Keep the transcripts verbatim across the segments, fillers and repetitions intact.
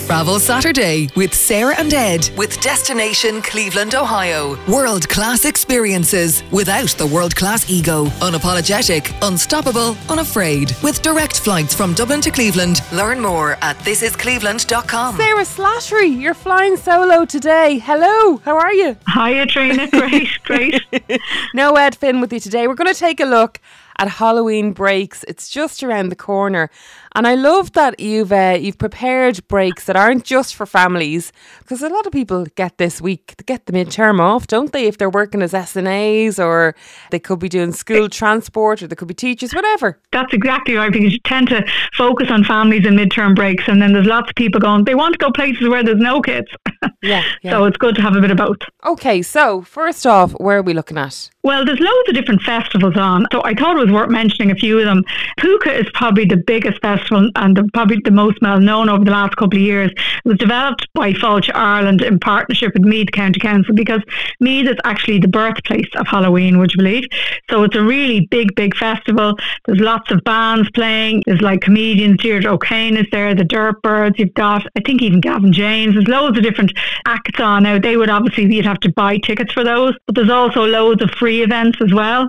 Travel Saturday with Sarah and Ed with Destination Cleveland, Ohio. World-class experiences without the world-class ego. Unapologetic, unstoppable, unafraid. With direct flights from Dublin to Cleveland. Learn more at this is cleveland dot com. Sarah Slattery, you're flying solo today. Hello, how are you? Hiya, Trina. Great, great. No Ed Finn with you today. We're going to take a look at Halloween breaks. It's just around the corner. And I love that you've uh, you've prepared breaks that aren't just for families, because a lot of people get this week, they get the midterm off, don't they? If they're working as S N As, or they could be doing school transport, or they could be teachers, whatever. That's exactly right, because you tend to focus on families and midterm breaks, and then there's lots of people going, they want to go places where there's no kids. Yeah, yeah. So it's good to have a bit of both. Okay, so first off, where are we looking at? Well, there's loads of different festivals on, so I thought it was worth mentioning a few of them. Puka is probably the biggest festival and the, probably the most well known over the last couple of years. It was developed by Fáilte Ireland in partnership with Meath County Council, because Meath is actually the birthplace of Halloween, would you believe? So it's a really big, big festival. There's lots of bands playing. There's like comedians, Deirdre O'Kane is there, the Dirtbirds. You've got, I think, even Gavin James. There's loads of different acts on. Now, they would obviously, you'd have to buy tickets for those, but there's also loads of free events as well.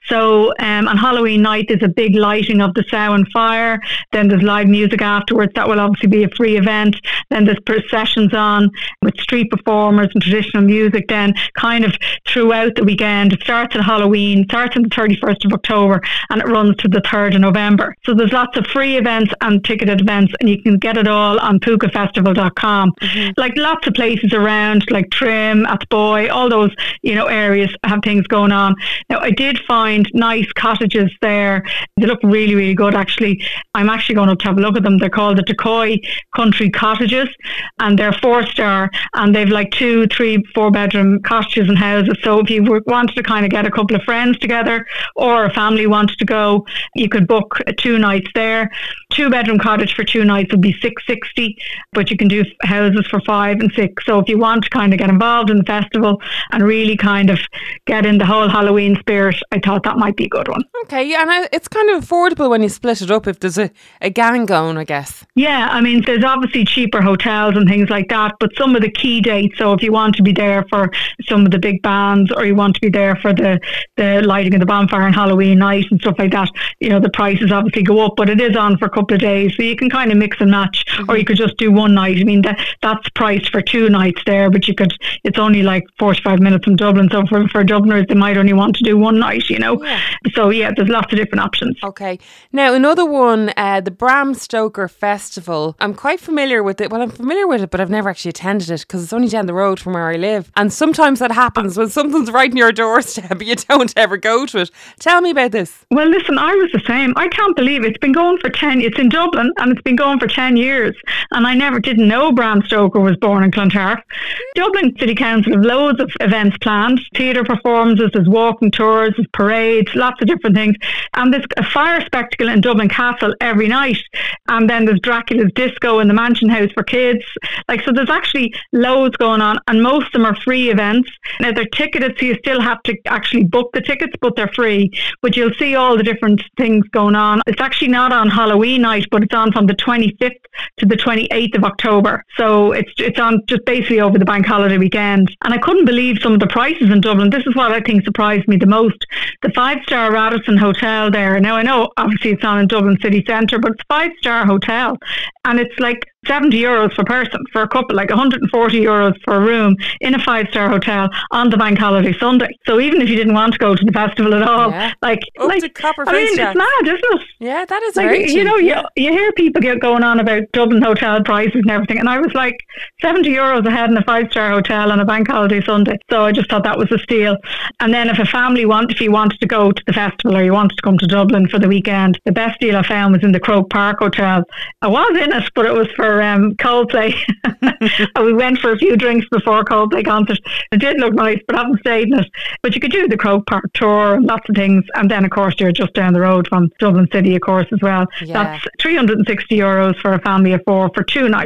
So um, on Halloween night, there's a big lighting of the Samhain fire. Then there's live music afterwards. That will obviously be a free event. Then there's processions on with street performers and traditional music then kind of throughout the weekend. It starts at Halloween, starts on the thirty-first of October, and it runs to the third of November. So there's lots of free events and ticketed events, and you can get it all on puka festival dot com. Mm-hmm. Like lots of places around, like Trim, Athboy, all those, you know, areas have things going on. Now, I did find nice cottages there. They look really, really good, actually. I'm actually going to have a look at them. They're called the Decoy Country Cottages, and they're four star, and they've like two, three, four bedroom cottages and houses. So if you wanted to kind of get a couple of friends together, or a family wanted to go, you could book two nights there. Two bedroom cottage for two nights would be six sixty, but you can do houses for five and six. So if you want to kind of get involved in the festival and really kind of get in the whole Halloween spirit, I thought that might be a good one. Okay, yeah, and it's kind of affordable when you split it up if there's a, a gang going, I guess. Yeah, I mean, there's obviously cheaper hotels and things like that, but some of the key dates, so if you want to be there for some of the big bands, or you want to be there for the, the lighting of the bonfire on Halloween night and stuff like that, you know, the prices obviously go up, but it is on for a couple of days, so you can kind of mix and match, mm-hmm. or you could just do one night. I mean, that that's priced for two nights there, but you could, it's only like forty-five minutes from Dublin, so for, for Dubliners, they might only want to do one night, you know. Yeah. So yeah, there's lots of different options. Okay. Now, another one, uh, the Bram Stoker Festival. I'm quite familiar with it. Well, I'm familiar with it, but I've never actually attended it, because it's only down the road from where I live. And sometimes that happens when something's right in your doorstep, but you don't ever go to it. Tell me about this. Well, listen, I was the same. I can't believe it's been going for ten, it's in Dublin, and it's been going for ten years. And I never didn't know Bram Stoker was born in Clontarf. Dublin City Council have loads of events planned, theatre performances, there's walking tours, there's parades, lots of different things. And there's a fire spectacle in Dublin Castle every night. And then there's Dracula's Disco in the Mansion House for kids. Like, so there's actually loads going on, and most of them are free events. Now, they're ticketed, so you still have to actually book the tickets, but they're free. But you'll see all the different things going on. It's actually not on Halloween night, but it's on from the twenty-fifth to the twenty-eighth of October. So it's it's on just basically over the bank holiday weekend. And I couldn't believe some of the prices in Dublin. This is what I think surprised me the most. The five-star Radisson Hotel there. Now, I know obviously it's not in Dublin city centre, but it's a five-star hotel. And it's like seventy euros per person for a couple, like one hundred forty euros for a room in a five-star hotel on the bank holiday Sunday. So even if you didn't want to go to the festival at all, yeah. like, Up like to copper I mean, face it's mad, isn't it? Yeah, that is like, very cheap. You know, yeah. you, you hear people get going on about Dublin hotel prices and everything, and I was like, seventy euros a head in a five-star hotel on a bank holiday Sunday. So I just thought that was a steal. And then if a family want, if you wanted to go to the festival, or you wanted to come to Dublin for the weekend, the best deal I found was in the Croke Park Hotel. I was in it, but it was for um, Coldplay. And we went for a few drinks before Coldplay concert. It did look nice, but I haven't stayed in it. But you could do the Croke Park tour and lots of things. And then, of course, you're just down the road from Dublin City, of course, as well. Yeah. That's three hundred sixty euros for a family of four for two nights.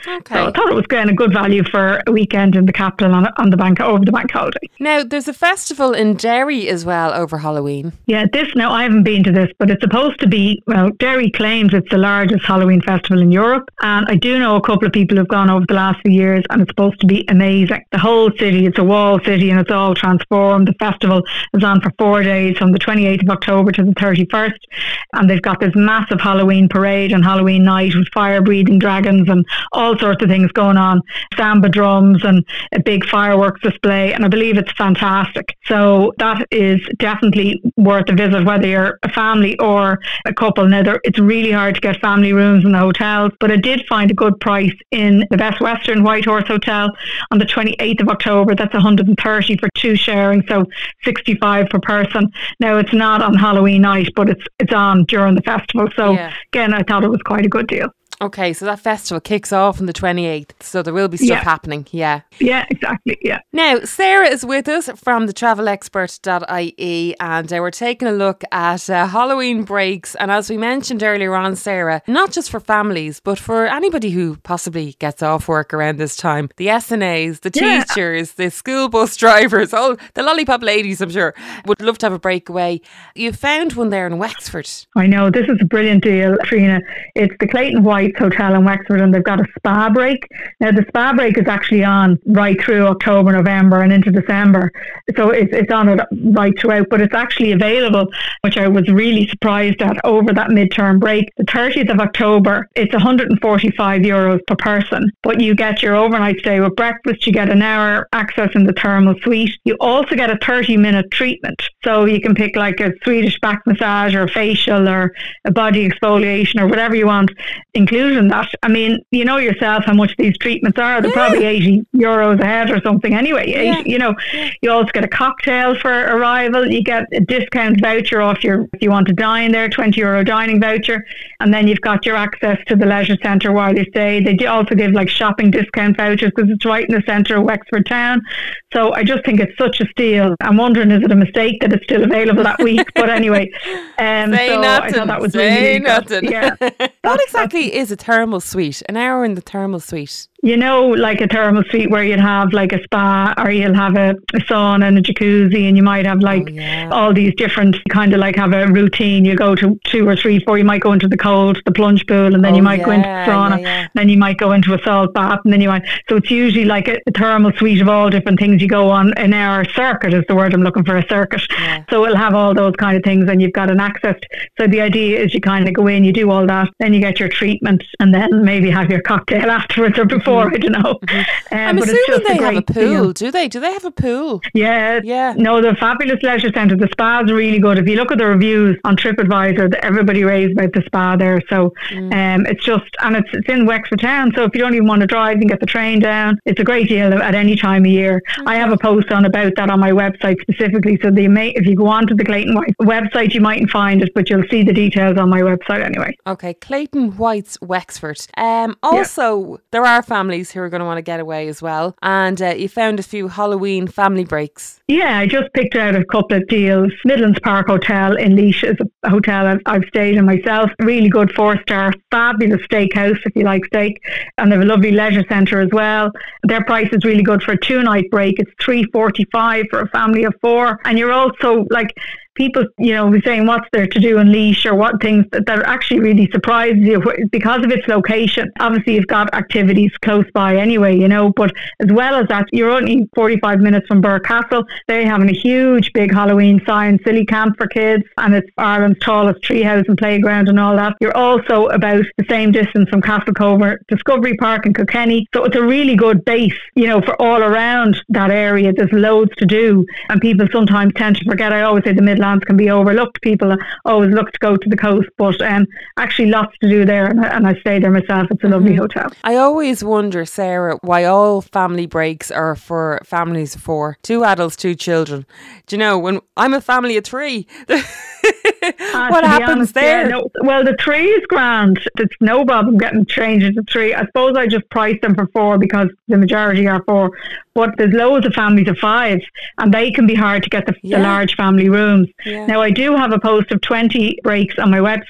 Okay. So I thought it was again a good value for a weekend in the capital on, on the bank over the bank holiday. Now, there's a festival in Derry as well over Halloween. Yeah, this, now I haven't been to this, but it's supposed to be, well, Derry claims it's the largest Halloween festival in Europe. And I do know a couple of people who've gone over the last few years, and it's supposed to be amazing. The whole city, it's a wall city and it's all transformed. The festival is on for four days from the twenty-eighth of October to the thirty-first. And they've got this massive Halloween parade on Halloween night with fire-breathing dragons and all sorts of things going on. Samba drums and a big fireworks display. And I believe it's fantastic. So that is definitely worth a visit, whether you're a family or a couple. Now, there, it's really hard to get family rooms in the hotels, but I did find a good price in the Best Western White Horse Hotel on the twenty-eighth of October. That's one hundred thirty for two sharing, so sixty-five per person. Now, it's not on Halloween night, but it's it's on during the festival. So yeah. Again, I thought it was quite a good deal. Okay, so that festival kicks off on the twenty-eighth, so there will be stuff yeah. happening, yeah. Yeah, exactly, yeah. Now, Sarah is with us from the travel expert dot I E, and uh, we're taking a look at uh, Halloween breaks. And as we mentioned earlier on, Sarah, not just for families, but for anybody who possibly gets off work around this time. The S N As, the yeah. teachers, the school bus drivers, all the lollipop ladies, I'm sure, would love to have a breakaway. You found one there in Wexford. I know, this is a brilliant deal, Trina. It's the Clayton White Hotel in Wexford, and they've got a spa break. Now, the spa break is actually on right through October, November and into December, so it's, it's on it right throughout, but it's actually available, which I was really surprised at, over that midterm break. The thirtieth of October, it's one hundred forty-five euros per person, but you get your overnight stay with breakfast, you get an hour access in the thermal suite, you also get a thirty minute treatment, so you can pick like a Swedish back massage or a facial or a body exfoliation or whatever you want, including that. I mean, you know yourself how much these treatments are. They're yeah. probably eighty euros a head or something anyway. Yeah. eighty, you know, yeah. you also get a cocktail for arrival. You get a discount voucher off your, if you want to dine there, twenty euro dining voucher. And then you've got your access to the leisure centre while you stay. They do also give like shopping discount vouchers because it's right in the centre of Wexford town. So I just think it's such a steal. I'm wondering, is it a mistake that it's still available that week? But anyway, um, Say so nothing. I thought that was Say really nothing. good. Yeah. What exactly is a thermal suite? An hour in the thermal suite? You know, like a thermal suite where you'd have like a spa, or you'll have a, a sauna and a jacuzzi, and you might have like oh, yeah. all these different kind of like have a routine. You go to two or three, four, you might go into the cold, the plunge pool, and then oh, you might yeah, go into the sauna, yeah, yeah. then you might go into a salt bath, and then you might, so it's usually like a, a thermal suite of all different things. You go on an hour circuit is the word I'm looking for, a circuit. Yeah. So it'll have all those kind of things, and you've got an access. So the idea is you kind of go in, you do all that, then you get your treatment, and then maybe have your cocktail afterwards or before, mm-hmm. I don't know. Mm-hmm. Um, I'm but assuming it's just they a have a great pool, deal. do they? Do they have a pool? Yeah, yeah. No, the fabulous leisure centre. The spa's really good. If you look at the reviews on TripAdvisor, everybody raves about the spa there. So mm. um, it's just, and it's it's in Wexford town. So if you don't even want to drive, you can get the train down. It's a great deal at any time of year. Okay. I have a post on about that on my website specifically. So the if you go onto the Clayton White website, you mightn't find it, but you'll see the details on my website anyway. Okay, Clayton White's Wexford. Um, also, yeah. there are families who are going to want to get away as well, and uh, you found a few Halloween family breaks. Yeah, I just picked out a couple of deals. Midlands Park Hotel in Laois is a hotel I've, I've stayed in myself. Really good four-star, fabulous steakhouse if you like steak, and they have a lovely leisure centre as well. Their price is really good for a two-night break. It's three forty-five for a family of four, and you're also like, people, you know, were saying what's there to do in Laois or what things that, that actually really surprise you because of its location. Obviously, you've got activities close by anyway, you know, but as well as that, you're only forty-five minutes from Birr Castle. They're having a huge big Halloween science silly camp for kids, and it's Ireland's tallest treehouse and playground and all that. You're also about the same distance from Castlecover Discovery Park in Kilkenny. So it's a really good base, you know, for all around that area. There's loads to do, and people sometimes tend to forget. I always say the Midlands can be overlooked. People always look to go to the coast, but um, actually lots to do there, and I, and I stay there myself. It's a mm-hmm. lovely hotel. I always wonder, Sarah, why all family breaks are for families of four, two adults, two children. Do you know, when I'm a family of three, Uh, what happens honest, there? Yeah, no, well, the three is grand. It's no problem getting changed into three. I suppose I just priced them for four because the majority are four. But there's loads of families of five, and they can be hard to get the, yeah. the large family rooms. Yeah. Now, I do have a post of twenty breaks on my website,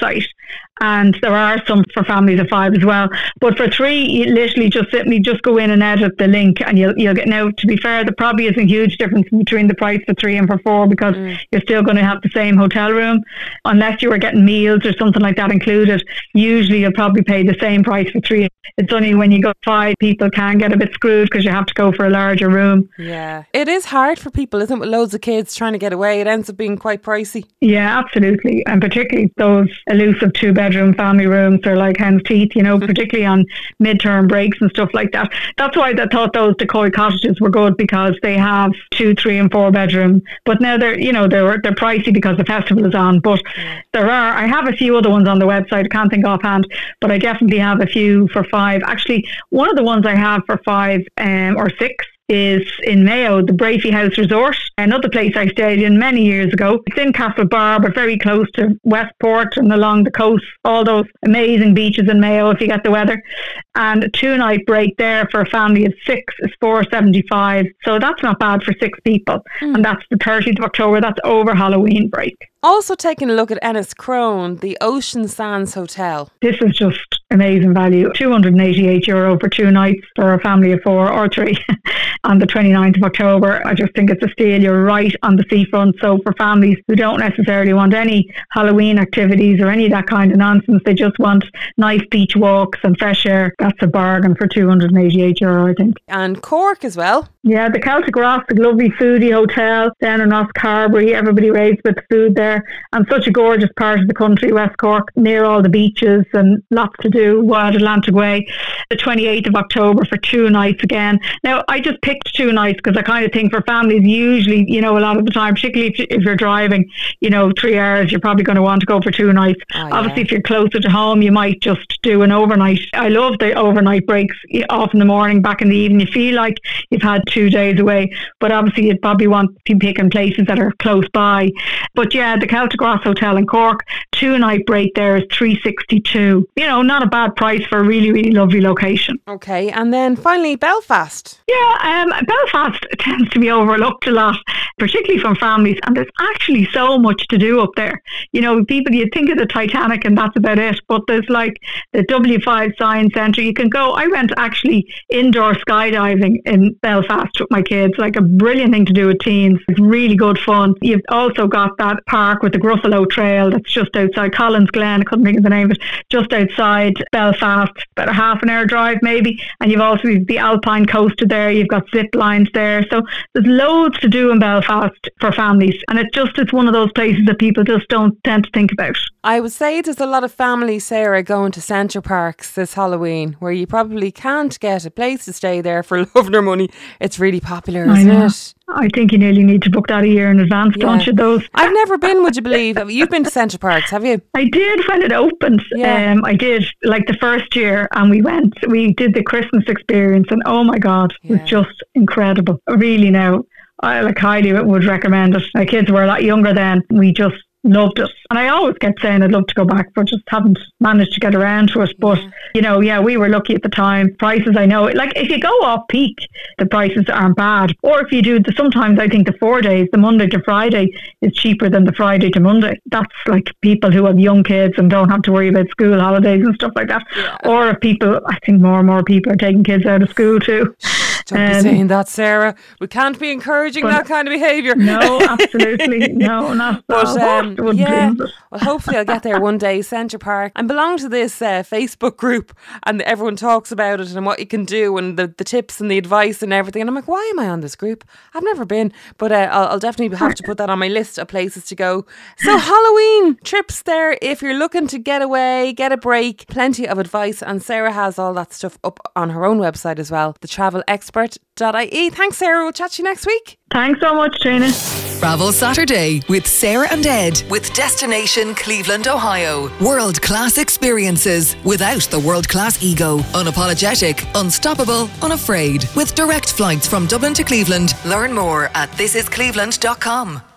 And there are some for families of five as well. But for three, you literally just simply just go in and edit the link and you'll you'll get. Now, to be fair, there probably isn't a huge difference between the price for three and for four, because mm. you're still going to have the same hotel room. Unless you were getting meals or something like that included, usually you'll probably pay the same price for three. It's only when you go five, people can get a bit screwed because you have to go for a larger room. Yeah. It is hard for people, isn't it, with loads of kids trying to get away. It ends up being quite pricey. Yeah, absolutely. And particularly those elusive two-bedroom family rooms are like hen's teeth, you know, particularly on midterm breaks and stuff like that. That's why I thought those decoy cottages were good, because they have two, three and four bedroom. But now they're, you know, they're they're pricey because the festival is on. But yeah. there are, I have a few other ones on the website. I can't think offhand, but I definitely have a few for five. Actually, one of the ones I have for five um, or six is in Mayo, the Brafey House Resort, another place I stayed in many years ago. It's in Castlebar, but very close to Westport and along the coast, all those amazing beaches in Mayo if you get the weather. And a two-night break there for a family of six is four seventy-five. So that's not bad for six people. Mm. And that's the thirtieth of October. That's over Halloween break. Also taking a look at Enniscrone, the Ocean Sands Hotel. This is just amazing value. two hundred eighty-eight euro for two nights for a family of four or three on the twenty-ninth of October. I just think it's a steal. You're right on the seafront. So for families who don't necessarily want any Halloween activities or any of that kind of nonsense, they just want nice beach walks and fresh air, that's a bargain for two hundred eighty-eight euro, I think. And Cork as well. Yeah, the Celtic Ross, the lovely foodie hotel down in Rosscarbery. Everybody raves with the food there. And such a gorgeous part of the country, West Cork, near all the beaches and lots to do, Wild Atlantic Way. The twenty-eighth of October for two nights again. Now, I just picked two nights because I kind of think for families, usually, you know, a lot of the time, particularly if, if you're driving, you know, three hours, you're probably going to want to go for two nights. Oh, yeah. Obviously, if you're closer to home, you might just do an overnight. I love the overnight breaks, off in the morning, back in the evening. You feel like you've had two days away, but obviously you'd probably want to be picking places that are close by. But yeah, the Celtic Ross Hotel in Cork, two night break there is three sixty-two. You know, not a bad price for a really, really lovely location. Okay, and then finally Belfast. Yeah, um, Belfast tends to be overlooked a lot, particularly from families, and there's actually so much to do up there. You know, people, you think of the Titanic and that's about it, but there's like the W five Science Centre. You can go, I went actually indoor skydiving in Belfast with my kids, like a brilliant thing to do with teens. It's really good fun. You've also got that park with the Gruffalo Trail that's just outside Collins Glen, I couldn't think of the name of it, just outside Belfast, about a half an hour drive maybe. And you've also the Alpine Coaster there, you've got zip lines there. So there's loads to do in Belfast for families, and it's just it's one of those places that people just don't tend to think about. I would say there's a lot of families, Sarah, going to Centre Parks this Halloween, where you probably can't get a place to stay there for love nor money. It's really popular, isn't it? I think you nearly need to book that a year in advance, yeah. don't you, those? I've never been, would you believe? You've been to Centre Parks, have you? I did when it opened. Yeah. Um, I did, like the first year, and we went, we did the Christmas experience, and oh my God, it yeah. was just incredible. Really now, I like highly would recommend it. My kids were a lot younger then. We just loved it. And I always kept saying I'd love to go back, but just haven't managed to get around to it. But, yeah. you know, yeah, we were lucky at the time. Prices, I know, like if you go off peak, the prices aren't bad. Or if you do, the, sometimes I think the four days, the Monday to Friday is cheaper than the Friday to Monday. That's like people who have young kids and don't have to worry about school holidays and stuff like that. Yeah. Or if people, I think more and more people are taking kids out of school too. Don't um, be saying that, Sarah. We can't be encouraging that kind of behaviour. No, absolutely. No, not but, um, yeah, well, hopefully I'll get there one day. Centre Park. I belong to this uh, Facebook group, and everyone talks about it and what you can do and the, the tips and the advice and everything. And I'm like, why am I on this group? I've never been, but uh, I'll, I'll definitely have to put that on my list of places to go. So Halloween trips there, if you're looking to get away, get a break, plenty of advice, and Sarah has all that stuff up on her own website as well, the travel expert dot I E. Thanks, Sarah. We'll chat to you next week. Thanks so much, Trina. Travel Saturday with Sarah and Ed with Destination Cleveland, Ohio. World-class experiences without the world-class ego. Unapologetic, unstoppable, unafraid. With direct flights from Dublin to Cleveland. Learn more at this is cleveland dot com.